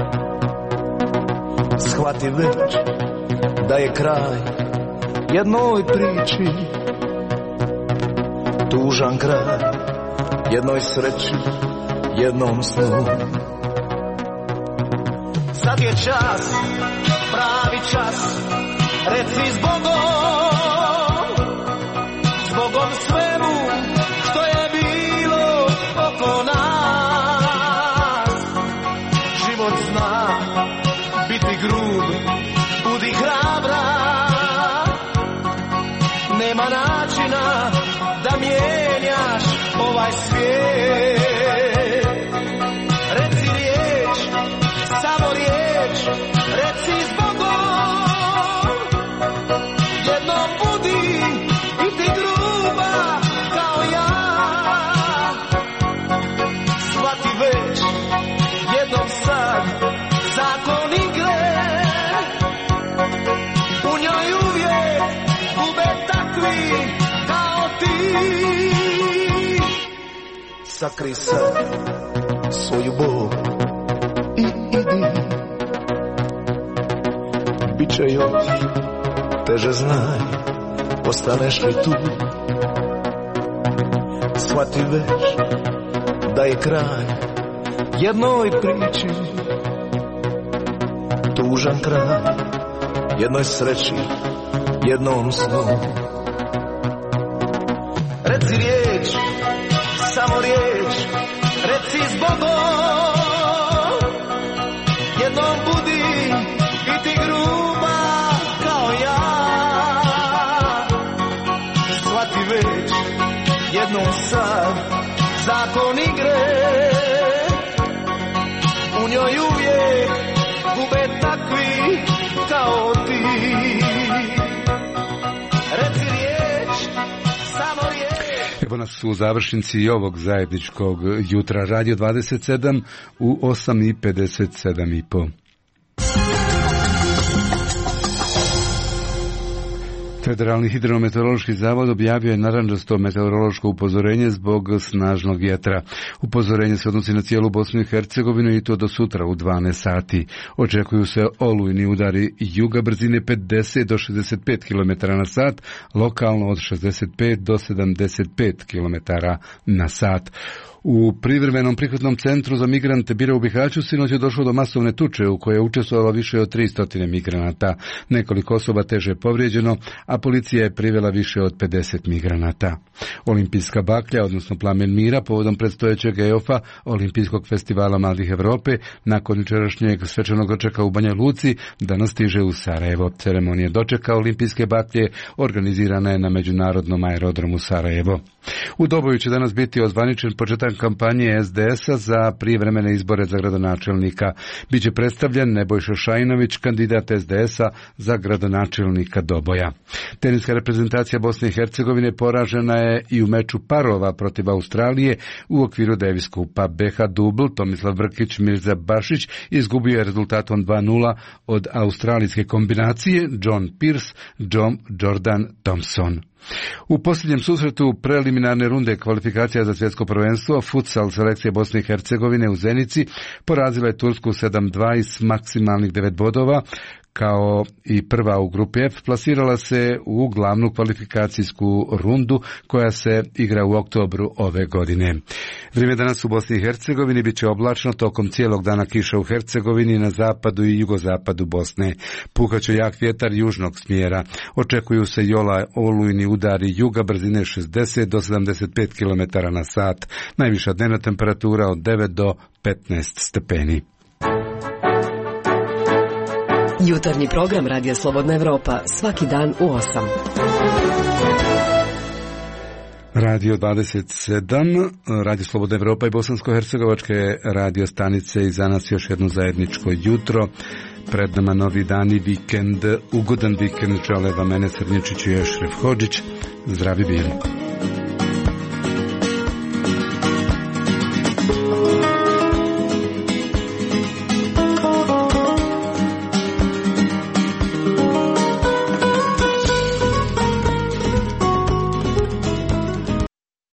Shvati već da je kraj jednoj priči, tužan kraj jednoj sreći, jednom snu. Sad je čas, pravi čas, reci zbogom svemu što je bilo oko nas. Život zna biti grub, budi hrabra, nema načina da mijenjaš ovaj svijet. Reci riječ, samo riječ, reci zbogom, jednom budi i ti gruba kao ja. Shvati već jednom sad zakon igre, u njoj uvijek gube takvi kao ti. Sakri sad svoju bol i idi. Biće još teže, znaj, ostaneš li tu. Shvati već da je kraj jednoj priči, tužan kraj jednoj sreći, jednom snu. Reci riječ, samo riječ, reci zbogom, jednom budi i ti gruba kao ja. Shvati već jednom sad zakon igre, u njoj uvijek gube takvi kao ti. Reci riječ, samo riječ. Evo nas u završnici i ovog zajedničkog jutra. Radio 27 u 8:57,5. Federalni hidrometeorološki zavod objavio je narandžasto meteorološko upozorenje zbog snažnog vjetra. Upozorenje se odnosi na cijelu Bosnu i Hercegovinu i to do sutra u 12 sati. Očekuju se olujni udari juga brzine 50 do 65 km na sat, lokalno od 65 do 75 km na sat. U privremenom prihvatnom centru za migrante Bira u Bihaću sinoć je došlo do masovne tuče u kojoj je učestvovalo više od 300 migranata. Nekoliko osoba teže je povrijeđeno, a policija je privela više od 50 migranata. Olimpijska baklja, odnosno plamen mira, povodom predstojećeg EOF-a, Olimpijskog festivala mladih Evrope, nakon jučerašnjeg svečanog dočeka u Banja Luci, danas stiže u Sarajevo. Ceremonija dočeka olimpijske baklje organizirana je na međunarodnom aerodromu Sarajevo. U Doboju će danas biti ozvaničen početak kampanje SDS-a za prijevremene izbore za gradonačelnika. Biće predstavljen Nebojša Šajinović, kandidat SDS-a za gradonačelnika Doboja. Teniska reprezentacija Bosne i Hercegovine poražena je i u meču parova protiv Australije u okviru Davis Kupa. BH dubl Tomislav Brkić, Mirza Bašić izgubio je rezultatom 2:0 od australijske kombinacije John Pearce, Jordan Thompson. U posljednjem susretu preliminarne runde kvalifikacija za svjetsko prvenstvo, futsal selekcija Bosne i Hercegovine u Zenici porazila je Tursku 7:2 s maksimalnih 9 bodova. Kao i prva u grupi F, plasirala se u glavnu kvalifikacijsku rundu koja se igra u oktobru ove godine. Vrijeme danas u Bosni i Hercegovini bit će oblačno, tokom cijelog dana kiša u Hercegovini, na zapadu i jugozapadu Bosne. Puhaće jak vjetar južnog smjera. Očekuju se olujni udari juga brzine 60 do 75 km na sat. Najviša dnevna temperatura od 9 do 15 stepeni. Jutarnji program Radija Slobodna Evropa, svaki dan u 8. Radio 27, Radio Slobodna Evropa i bosansko-hercegovačke radio stanice i za nas još jedno zajedničko jutro. Pred nama novi dan i vikend, ugodan vikend žele vam mene Crnječić i Ešref Hodžić. Zdravi bili.